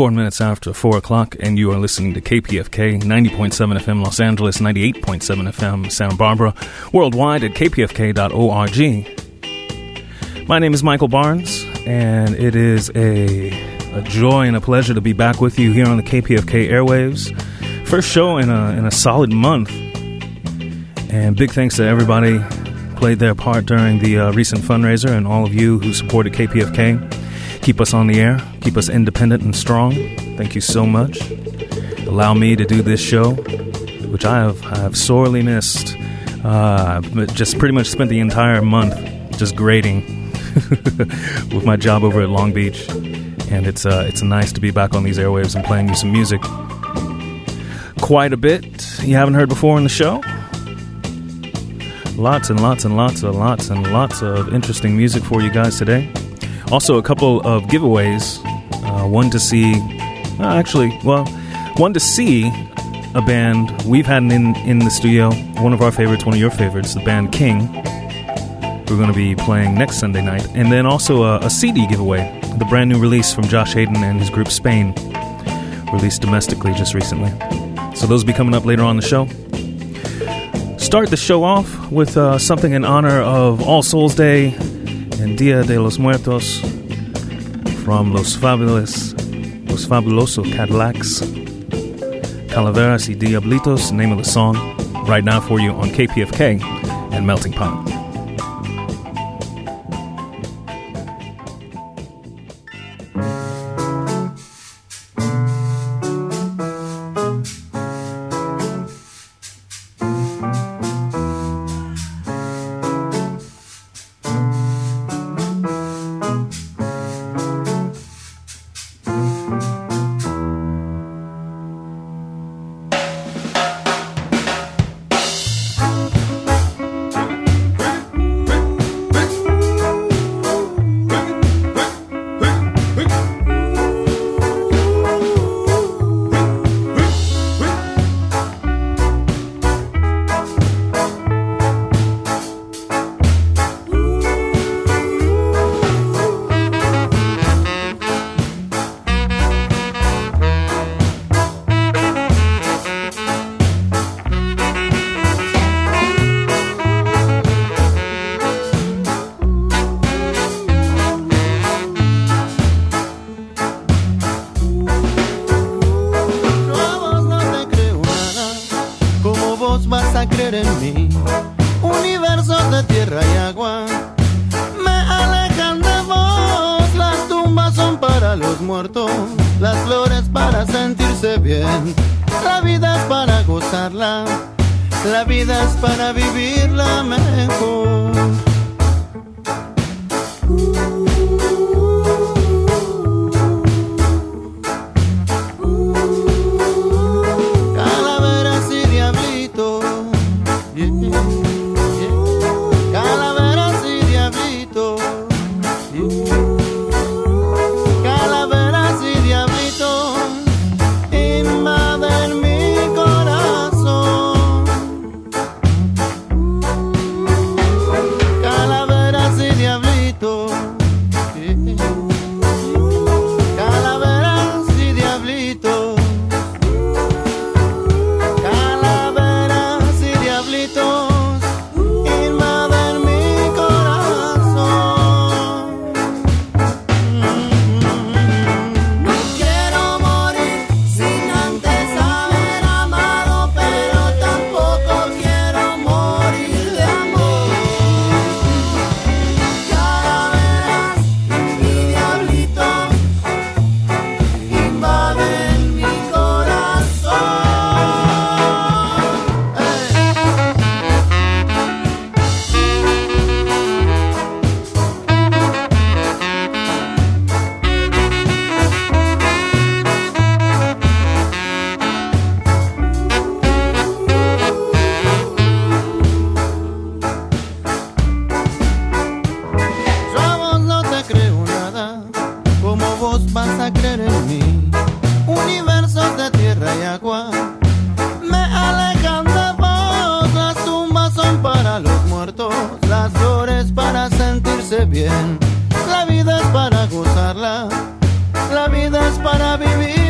4 minutes after 4 o'clock, and you are listening to KPFK 90.7 FM Los Angeles, 98.7 FM Santa Barbara, worldwide at kpfk.org. My name is Michael Barnes, and it is a joy and a pleasure to be back with you here on the KPFK airwaves. First show in a solid month, and big thanks to everybody who played their part during the recent fundraiser, and all of you who supported KPFK. Keep us on the air, keep us independent and strong. Thank you so much. Allow me to do this show, which I have sorely missed. Just pretty much spent the entire month just grading with my job over at Long Beach, and it's nice to be back on these airwaves and playing you some music. Quite a bit you haven't heard before in the show. Lots and lots and lots of interesting music for you guys today. Also, a couple of giveaways. One to see a band we've had in the studio. One of our favorites, one of your favorites, the band King. We're going to be playing next Sunday night. And then also a CD giveaway, the brand new release from Josh Hayden and his group Spain, released domestically just recently. So those will be coming up later on the show. Start the show off with something in honor of All Souls Day and Dia de los Muertos from Los Fabulosos Cadillacs, Calaveras y Diablitos, name of the song, right now for you on KPFK and Melting Pot. bien. La vida es para gozarla, la vida es para vivir.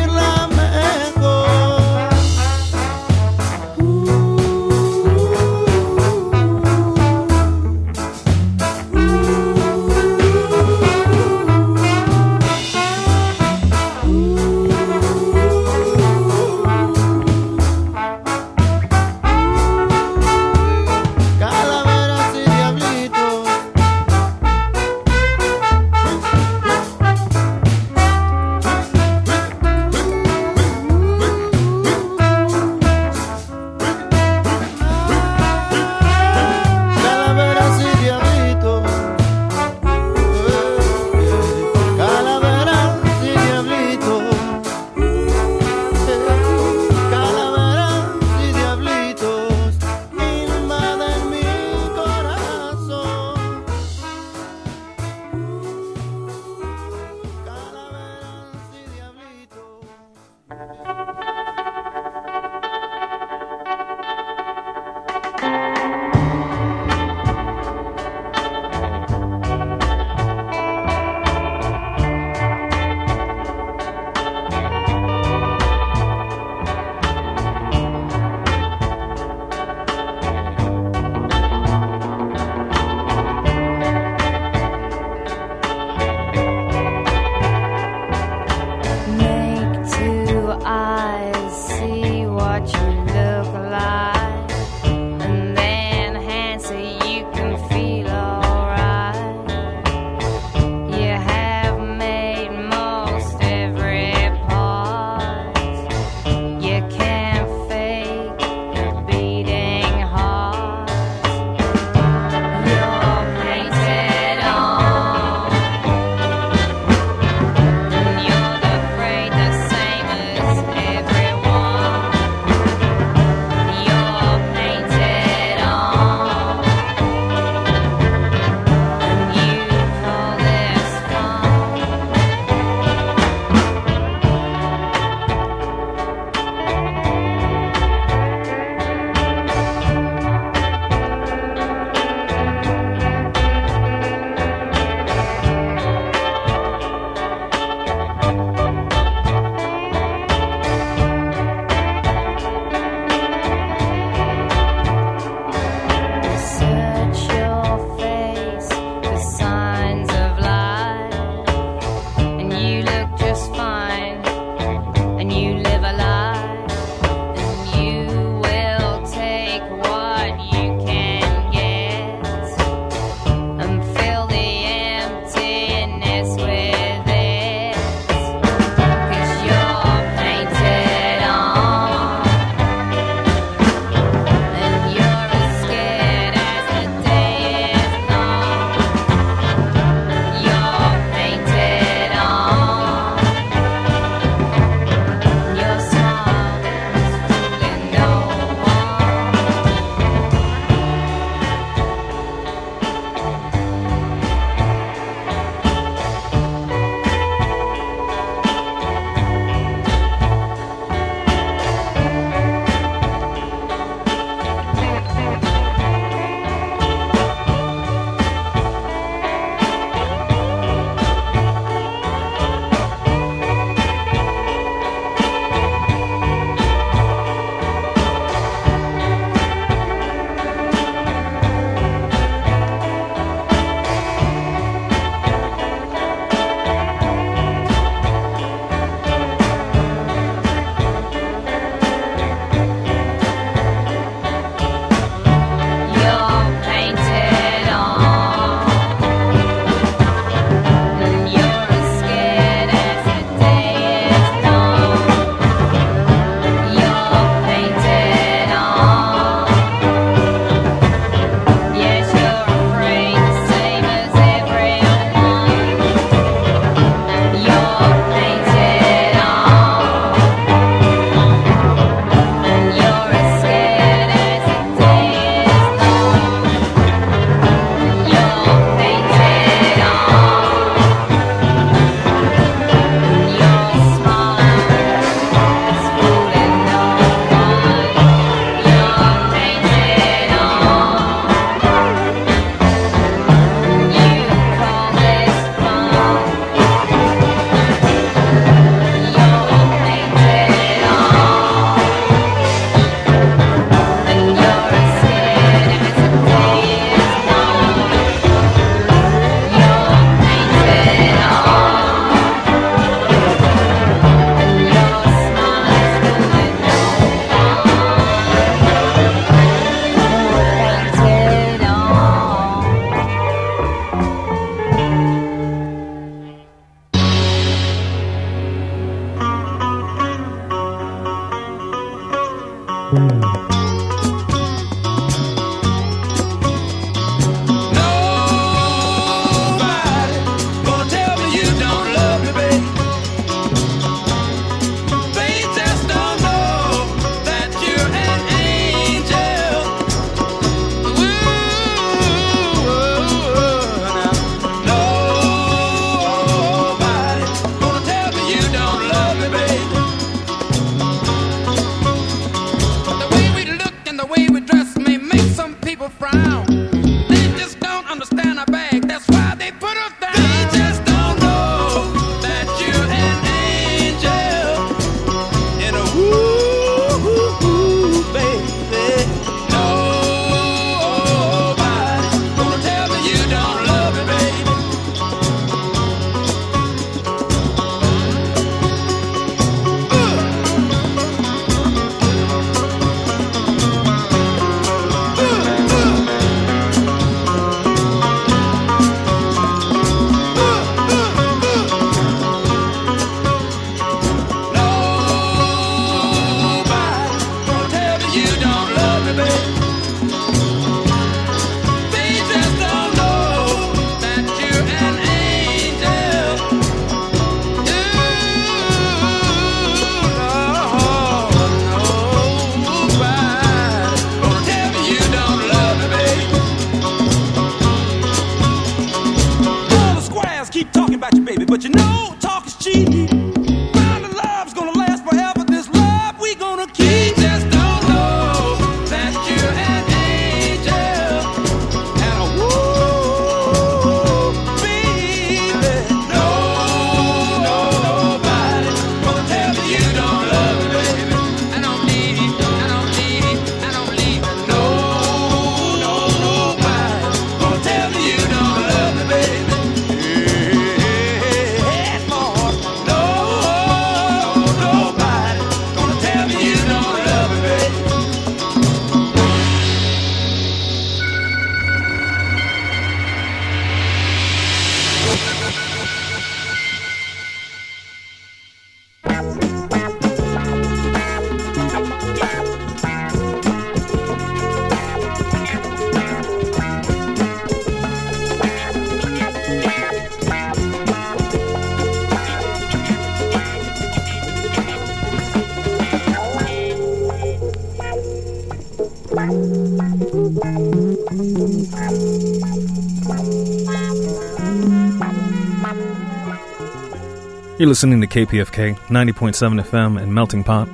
You're listening to KPFK 90.7 FM and Melting Pot.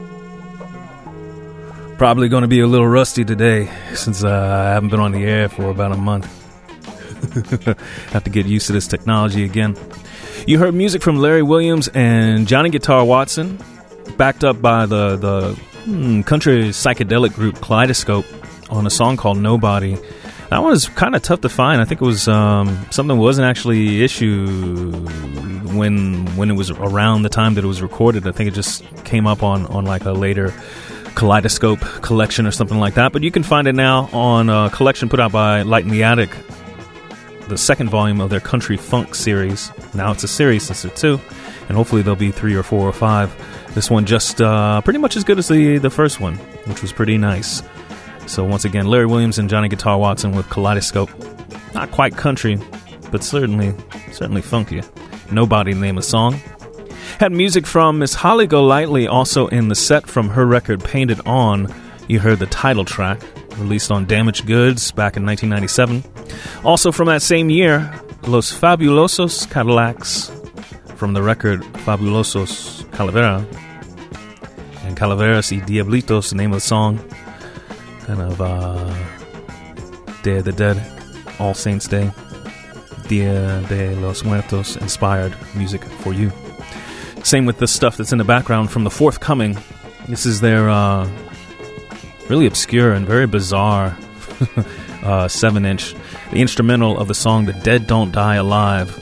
Probably going to be a little rusty today since I haven't been on the air for about a month. Have to get used to this technology again. You heard music from Larry Williams and Johnny Guitar Watson, backed up by the country psychedelic group Kaleidoscope on a song called Nobody. That one was kind of tough to find. I think it was something that wasn't actually issued when it was around the time that it was recorded. I think it just came up on like a later Kaleidoscope collection or something like that. But you can find it now on a collection put out by Light in the Attic, the second volume of their Country Funk series. Now it's a series since it's two, and hopefully there'll be 3 or 4 or 5. This one just pretty much as good as the first one, which was pretty nice. So once again, Larry Williams and Johnny Guitar Watson with Kaleidoscope. Not quite country, but certainly funky. Nobody, the name of the song. Had music from Miss Holly Golightly also in the set from her record Painted On. You heard the title track, released on Damaged Goods back in 1997. Also from that same year, Los Fabulosos Cadillacs from the record Fabulosos Calavera. And Calaveras y Diablitos, the name of the song. Kind of Day of the Dead, All Saints Day, Dia de los Muertos inspired music for you. Same with the stuff that's in the background from the forthcoming. This is their really obscure and very bizarre 7-inch, the instrumental of the song The Dead Don't Die Alive.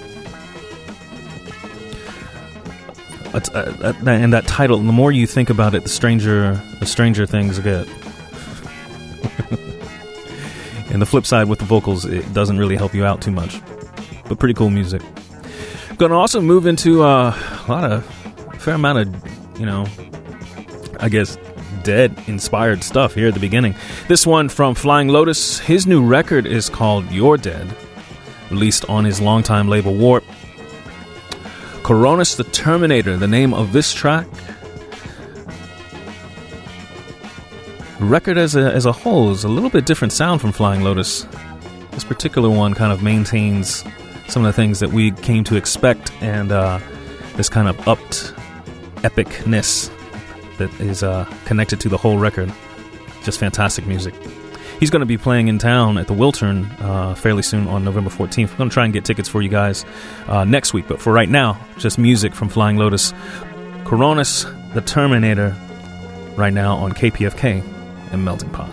And that title, the more you think about it, the stranger things get. And the flip side with the vocals, it doesn't really help you out too much. But pretty cool music. Going to also move into a fair amount of, I guess, Dead-inspired stuff here at the beginning. This one from Flying Lotus. His new record is called You're Dead, released on his longtime label Warp. Coronis the Terminator, the name of this track. The record as a whole is a little bit different sound from Flying Lotus. This particular one kind of maintains some of the things that we came to expect, and this kind of upped epicness that is connected to the whole record. Just fantastic music. He's going to be playing in town at the Wiltern fairly soon on November 14th. We're going to try and get tickets for you guys next week, but for right now, just music from Flying Lotus. Coronis the Terminator right now on KPFK and Melting Pot.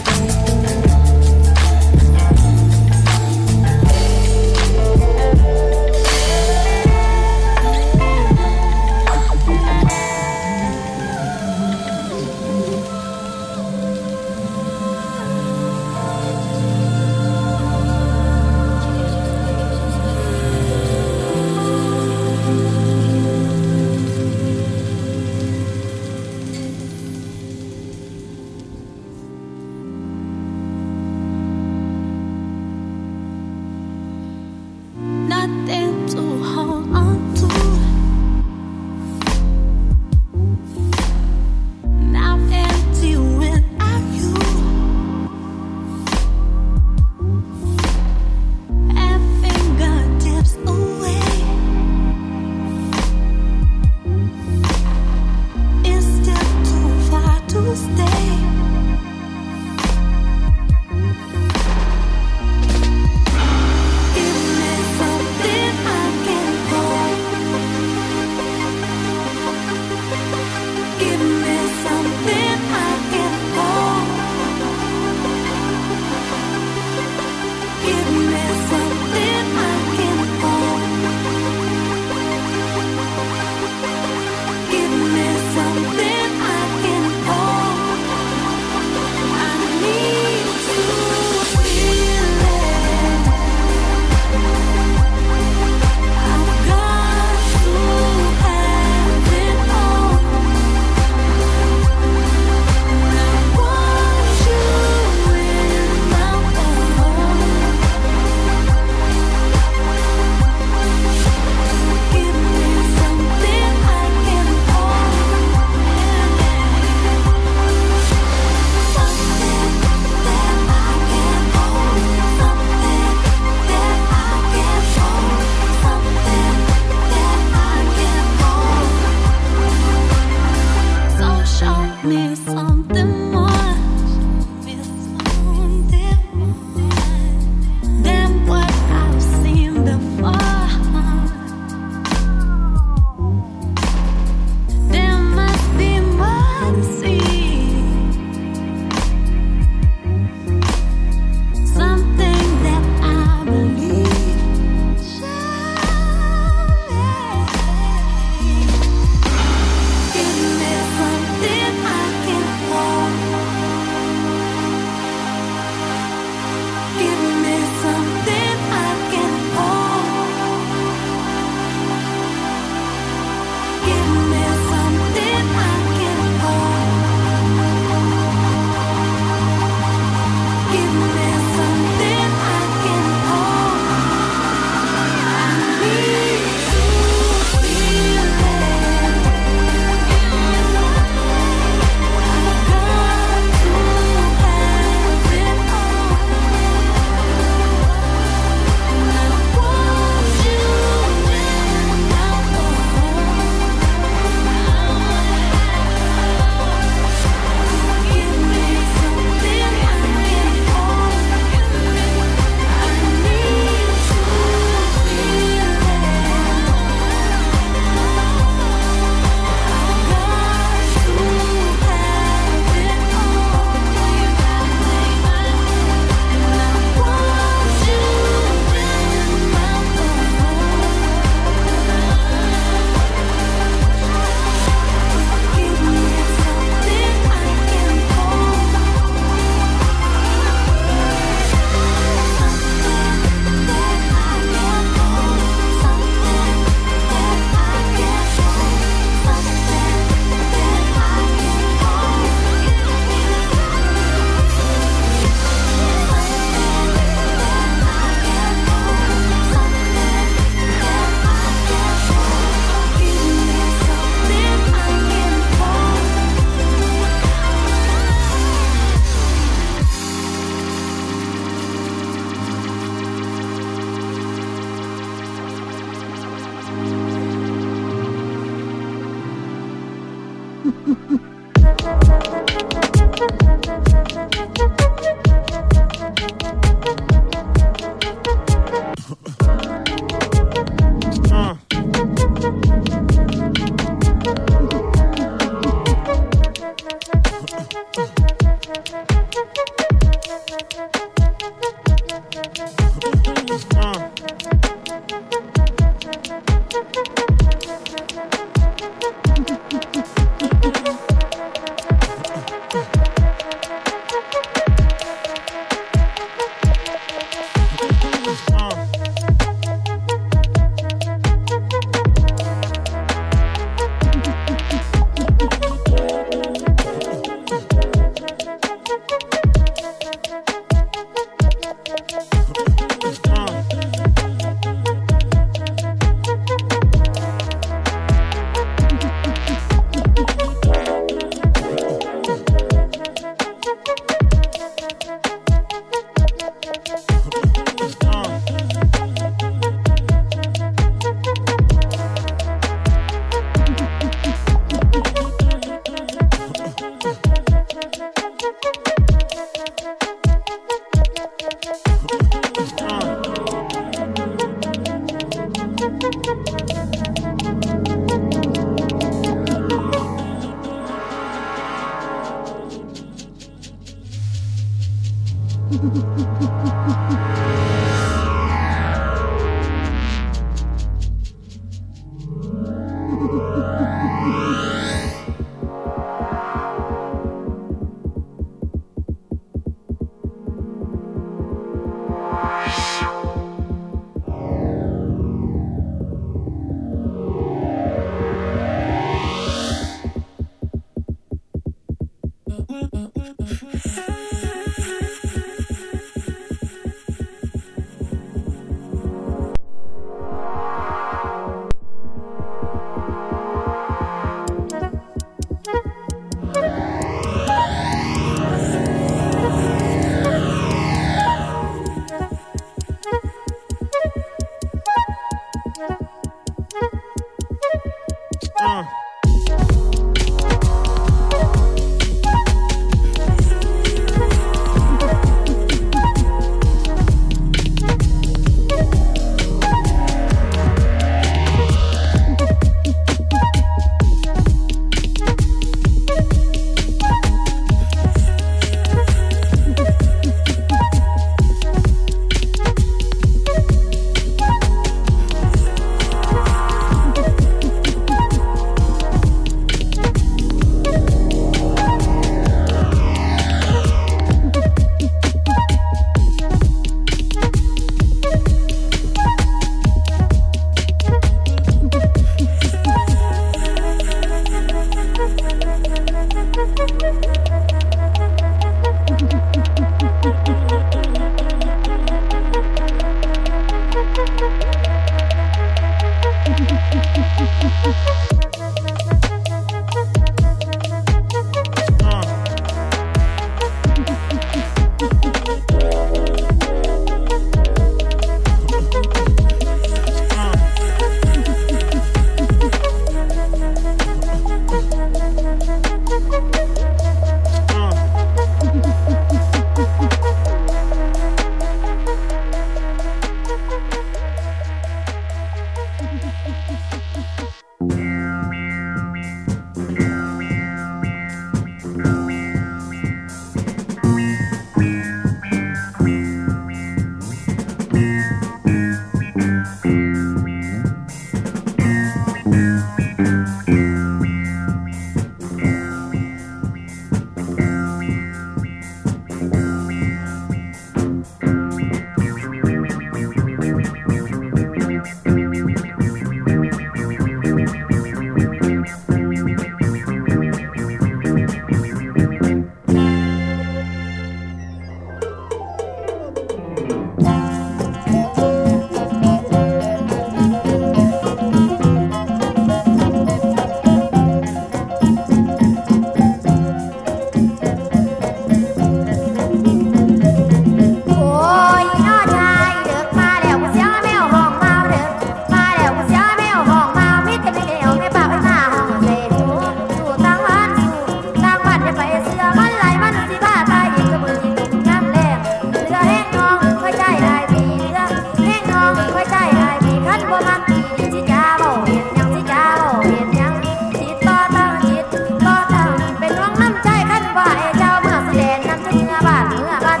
จะไปเสือมันไหลมันสิบ้าตายอีกก็มือที่ตกน้ำแรงเรือแห้งนองค่อยใจได้ปีเรือแห้งนองค่อยใจได้ปีขันบ่มักปีสิจ้าเบาเห็นยังสิจ้าเบาเห็นยังจิตต่อตั้งจิตต่อตั้งเป็นหวังน้ำใจขันว่าไอ้เจ้าเมื่อแสดงน้ำจะเมื่อบ้านจะเมื่อบ้าน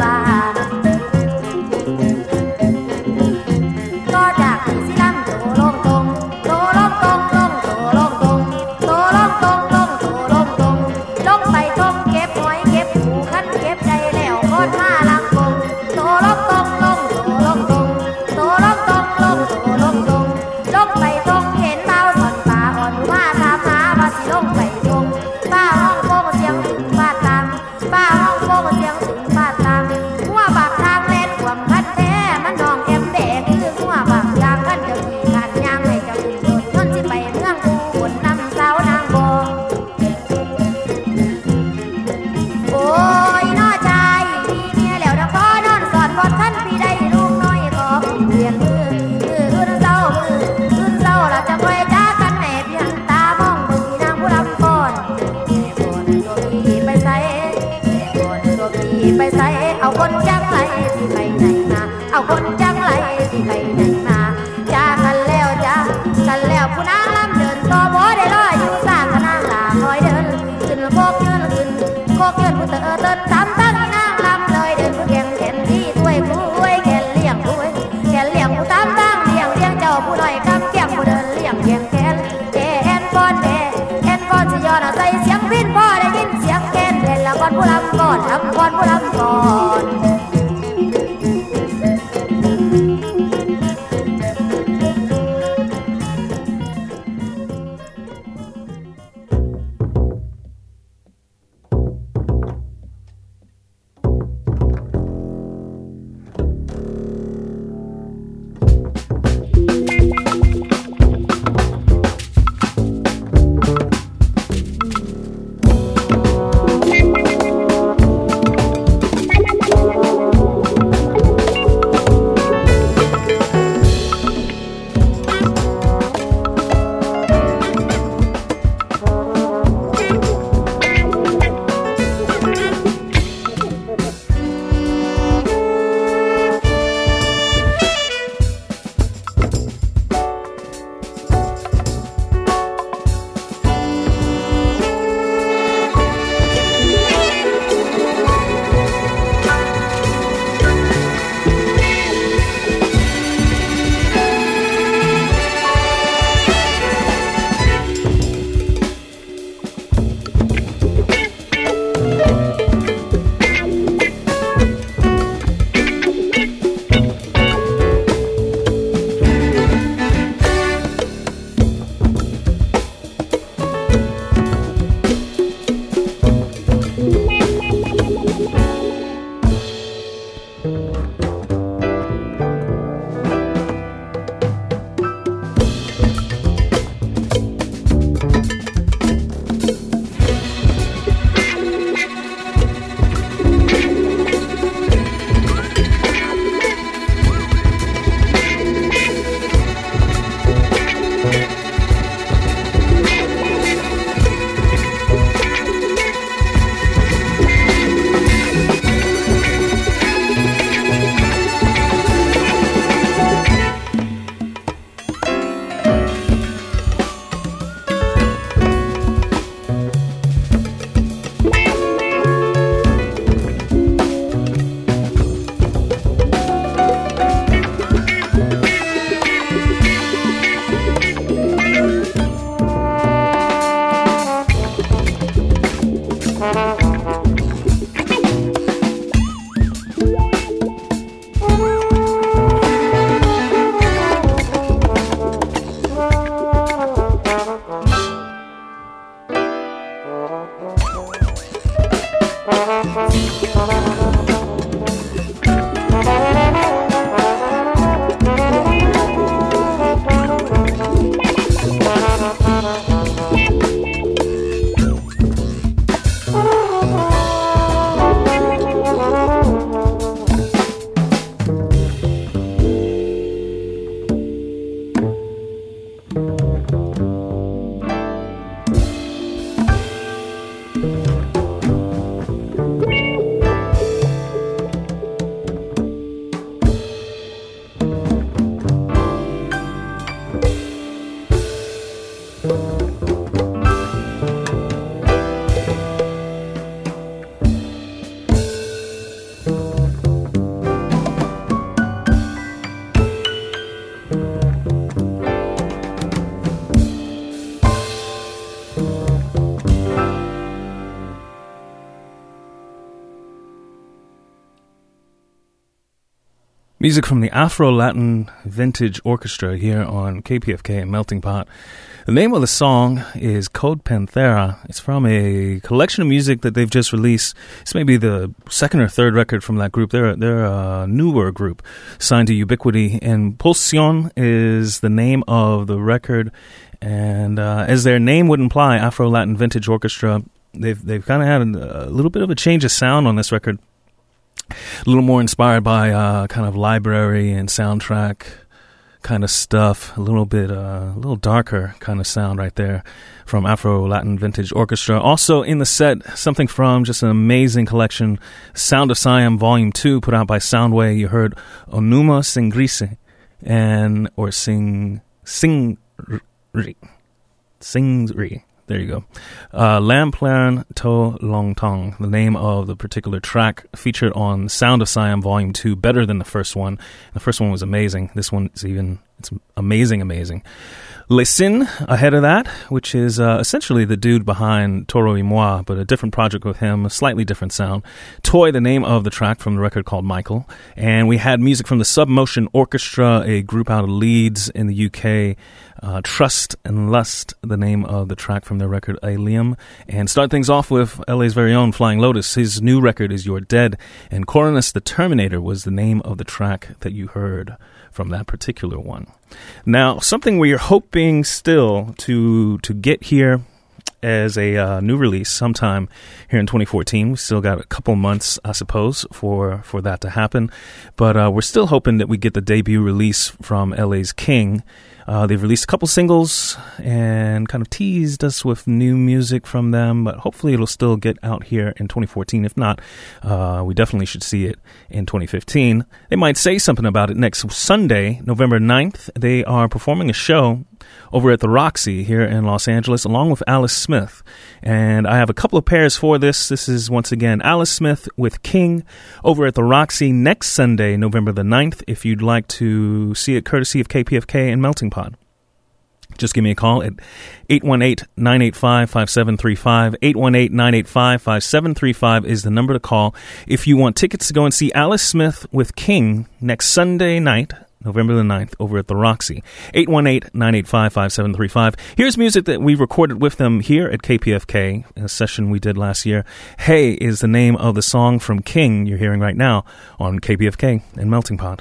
ก็จากที่สิลำโตลงตรงโตลงตรงลงโตลงตรงโตลงตรงลงโตลงตรงลงไปตรงเก็บหอยเก็บหูขันเก็บใจแล้วก้อนมาลังกงโตลงตรงลงโตลงตรงโตลงตรงลงโตลงตรงลงไปตรงเห็นเบาสอนป่าอ่อนมาถามหาว่าสิลงไปตรงป้าห้องโป่งเสียงถึงบ้านตามป้าห้องโป่งเสียงถึงบ้านตามหัวปากทางเล่นความคันแท้มันนองแอมแดกคือหัวปากยางคันเจ้าที่ขันยางให้เจ้าที่โดนนนสิไปเมืองกูบนน้ำสาวนางบอโอ้ยน้อชายมีเมียแล้วนะพ่อนอนสอนบอดคันพี่ได้ลูกน้อยขอเปลี่ยนมือขึ้นเศร้าเราจะคอยจ้ากันแหนบยันตามองมือนางผู้รำก่อนตัวพี่ไปใส่ตัวพี่ไปใส่เอาคนจังไรที่ไปไหนมาเอาคนจังไรที่ไปไหนมาจ้ากันแล้วผู้นางลำเดินต่อบ่ได้ลอยอยู่สร้างนางลาคอยเดินขึ้นโคกยืนผู้เตอเดินตามตั้งนางลำเลยเดินผู้แข่งแขนที่ถ้วยผู้แขนเลี้ยงผู้ตามตั้งเลี้ยงเจ้าผู้น้อยกำแก้มผู้เดินเลี้ยงแขนแอนก้อนสิยอดใส่เสียงวินพ่อได้ยินเสียงแคนเล่นละก้อนผู้ลำก่อนลำก้อนผู้ลำก่อน Music from the Afro-Latin Vintage Orchestra here on KPFK and Melting Pot. The name of the song is Code Panthera. It's from a collection of music that they've just released. It's maybe the second or third record from that group. They're a newer group signed to Ubiquity, and Pulsion is the name of the record. And as their name would imply, Afro-Latin Vintage Orchestra, they've kind of had a little bit of a change of sound on this record. A little more inspired by kind of library and soundtrack kind of stuff. A little darker kind of sound right there from Afro-Latin Vintage Orchestra. Also in the set, something from just an amazing collection, Sound of Siam Volume 2, put out by Soundway. You heard Onuma Singrise or Singri. There you go. Lamplern To Long Tong, the name of the particular track featured on Sound of Siam Volume 2, better than the first one. The first one was amazing. This one is it's amazing. Lesin, ahead of that, which is essentially the dude behind Toro y Moi, but a different project with him, a slightly different sound. Toy, the name of the track from the record called Michael. And we had music from the Submotion Orchestra, a group out of Leeds in the UK. Trust and Lust, the name of the track from their record Alium. And start things off with LA's very own Flying Lotus. His new record is You're Dead. And Coronus the Terminator was the name of the track that you heard from that particular one. Now, something we are hoping still to get here as a new release sometime here in 2014. We still got a couple months, I suppose, for that to happen. But we're still hoping that we get the debut release from LA's King. They've released a couple singles and kind of teased us with new music from them, but hopefully it'll still get out here in 2014. If not, we definitely should see it in 2015. They might say something about it next Sunday, November 9th. They are performing a show over at the Roxy here in Los Angeles, along with Alice Smith. And I have a couple of pairs for this. This is, once again, Alice Smith with King over at the Roxy next Sunday, November the 9th, if you'd like to see it courtesy of KPFK and Melting Pot. Just give me a call at 818-985-5735. 818-985-5735 is the number to call if you want tickets to go and see Alice Smith with King next Sunday night, November the 9th, over at the Roxy. 818-985-5735. Here's music that we recorded with them here at KPFK, in a session we did last year. Hey is the name of the song from King you're hearing right now on KPFK and Melting Pot.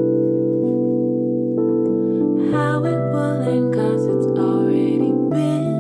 How it will end, 'cause it's already been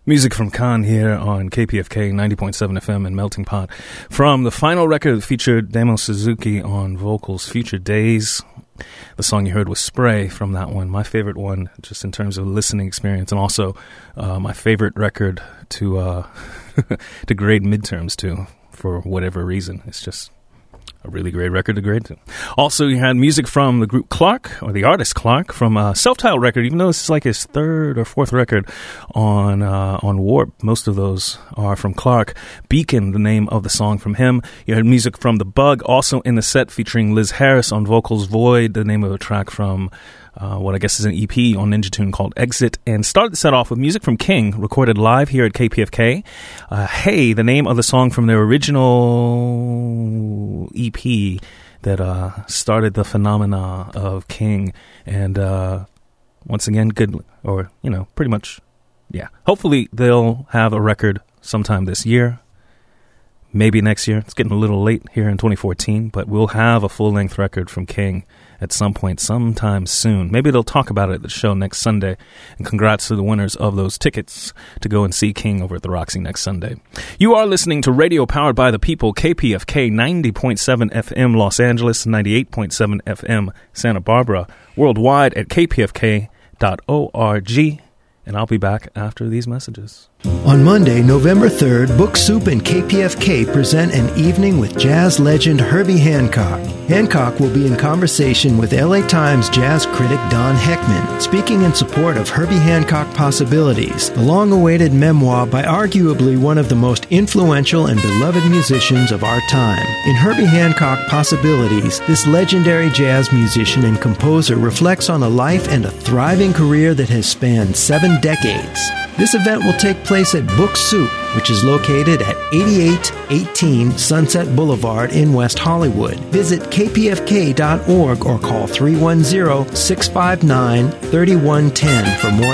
Music from Khan here on KPFK 90.7 FM and Melting Pot. From the final record that featured Demo Suzuki on vocals, Future Days. The song you heard was Spray from that one. My favorite one, just in terms of listening experience, and also my favorite record to to grade midterms to, for whatever reason. It's just a really great record to grade to. Also, you had music from the group Clark, or the artist Clark, from a self-titled record, even though this is like his third or fourth record on Warp. Most of those are from Clark. Beacon, the name of the song from him. You had music from The Bug, also in the set, featuring Liz Harris on vocals. Void, the name of a track from what I guess is an EP on Ninja Tune called Exit, and started the set off with music from King, recorded live here at KPFK. Hey, the name of the song from their original EP that started the phenomena of King, and once again, good, or, you know, pretty much, yeah. Hopefully they'll have a record sometime this year, maybe next year. It's getting a little late here in 2014, but we'll have a full-length record from King at some point, sometime soon. Maybe they'll talk about it at the show next Sunday. And congrats to the winners of those tickets to go and see King over at the Roxy next Sunday. You are listening to Radio Powered by the People, KPFK 90.7 FM Los Angeles, 98.7 FM Santa Barbara, worldwide at kpfk.org. And I'll be back after these messages. On Monday, November 3rd, Book Soup and KPFK present an evening with jazz legend Herbie Hancock. Hancock will be in conversation with LA Times jazz critic Don Heckman, speaking in support of Herbie Hancock Possibilities, the long-awaited memoir by arguably one of the most influential and beloved musicians of our time. In Herbie Hancock Possibilities, this legendary jazz musician and composer reflects on a life and a thriving career that has spanned 7 decades. This event will take place at Book Soup, which is located at 8818 Sunset Boulevard in West Hollywood. Visit kpfk.org or call 310-659-3110 for more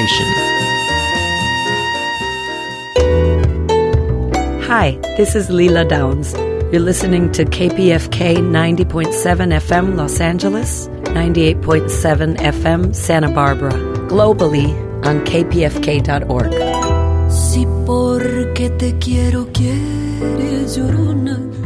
information. Hi, this is Leela Downs. You're listening to KPFK 90.7 FM Los Angeles, 98.7 FM Santa Barbara. Globally on kpfk.org. Si porque te quiero, quieres llorona,